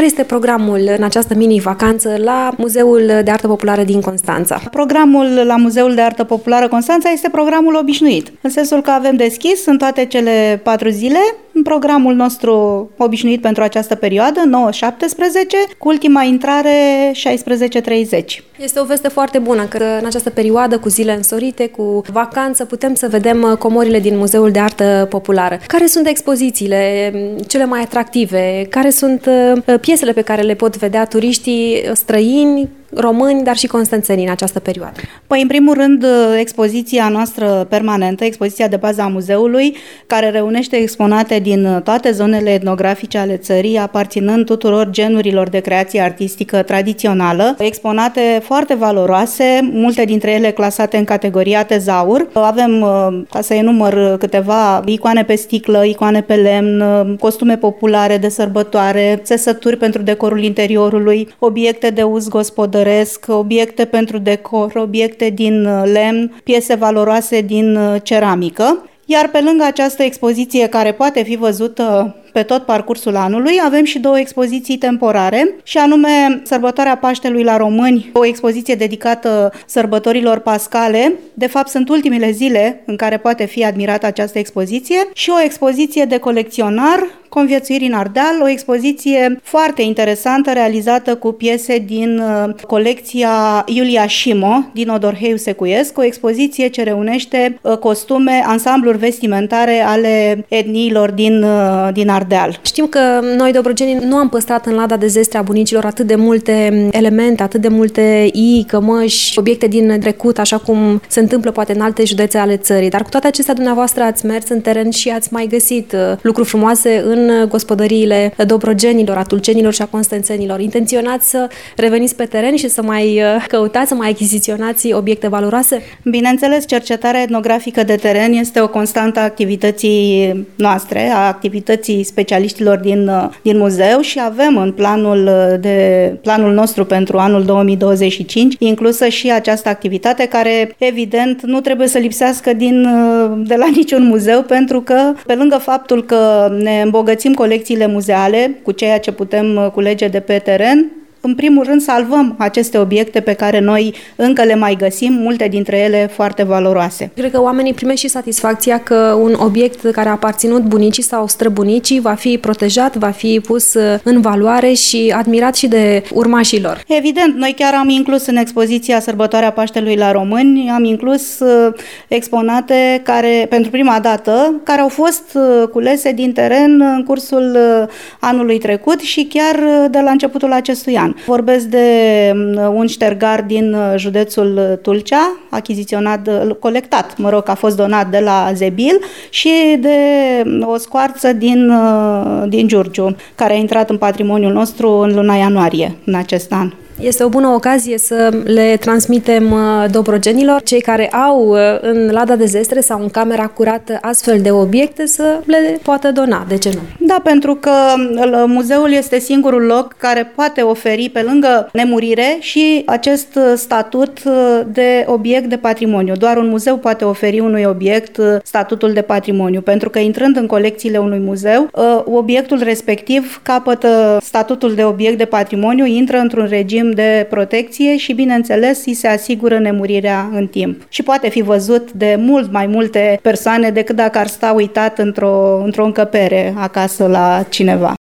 Care este programul în această mini-vacanță la Muzeul de Artă Populară din Constanța? Programul la Muzeul de Artă Populară Constanța este programul obișnuit, în sensul că avem deschis în toate cele 4 zile programul nostru obișnuit pentru această perioadă, 9-17, cu ultima intrare 16-30. Este o veste foarte bună că în această perioadă, cu zile însorite, cu vacanță, putem să vedem comorile din Muzeul de Artă Populară. Care sunt expozițiile cele mai atractive? Care sunt piesele pe care le pot vedea turiștii străini, români, dar și constanțeni în această perioadă? Păi, în primul rând, expoziția noastră permanentă, expoziția de bază a muzeului, care reunește exponate din toate zonele etnografice ale țării, aparținând tuturor genurilor de creație artistică tradițională, exponate foarte valoroase, multe dintre ele clasate în categoria tezaur. Avem, ca să enumăr câteva, icoane pe sticlă, icoane pe lemn, costume populare de sărbătoare, țesături pentru decorul interiorului, obiecte de uz gospodăresc, obiecte pentru decor, obiecte din lemn, piese valoroase din ceramică. Iar pe lângă această expoziție care poate fi văzută pe tot parcursul anului, avem și 2 expoziții temporare, și anume Sărbătoarea Paștelui la Români, o expoziție dedicată sărbătorilor pascale. De fapt, sunt ultimele zile în care poate fi admirată această expoziție, și o expoziție de colecționar, Conviețuiri în Ardeal, o expoziție foarte interesantă realizată cu piese din colecția Iulia Șimo din Odorheiu Secuiesc, o expoziție ce reunește costume, ansambluri vestimentare ale etniilor din Ardeal. Știm că noi, dobrogenii, nu am păstrat în lada de zestre a bunicilor atât de multe elemente, atât de multe ii, cămăși, obiecte din trecut, așa cum se întâmplă poate în alte județe ale țării. Dar cu toate acestea, dumneavoastră ați mers în teren și ați mai găsit lucruri frumoase în gospodăriile dobrogenilor, a tulcenilor și a constanțenilor. Intenționați să reveniți pe teren și să mai căutați, să mai achiziționați obiecte valoroase? Bineînțeles, cercetarea etnografică de teren este o constantă a activității noastre, a activității specialiștilor din muzeu, și avem în planul nostru pentru anul 2025 inclusă și această activitate, care evident nu trebuie să lipsească de la niciun muzeu, pentru că pe lângă faptul că ne îmbogățim colecțiile muzeale cu ceea ce putem culege de pe teren, în primul rând salvăm aceste obiecte pe care noi încă le mai găsim, multe dintre ele foarte valoroase. Cred că oamenii primesc și satisfacția că un obiect care a aparținut bunicii sau străbunicii va fi protejat, va fi pus în valoare și admirat și de urmașilor. Evident, noi chiar am inclus în expoziția Sărbătoarea Paștelui la Români, am inclus exponate care, pentru prima dată, care au fost culese din teren în cursul anului trecut și chiar de la începutul acestui an. Vorbesc de un ștergar din județul Tulcea, colectat, a fost donat de la Zebil, și de o scoarță din Giurgiu, care a intrat în patrimoniul nostru în luna ianuarie în acest an. Este o bună ocazie să le transmitem dobrogenilor, cei care au în lada de zestre sau în camera curată astfel de obiecte, să le poată dona. De ce nu? Da, pentru că muzeul este singurul loc care poate oferi, pe lângă nemurire, și acest statut de obiect de patrimoniu. Doar un muzeu poate oferi unui obiect statutul de patrimoniu, pentru că intrând în colecțiile unui muzeu, obiectul respectiv capătă statutul de obiect de patrimoniu, intră într-un regim de protecție și, bineînțeles, îi se asigură nemurirea în timp. Și poate fi văzut de mult mai multe persoane decât dacă ar sta uitat într-o încăpere acasă la cineva.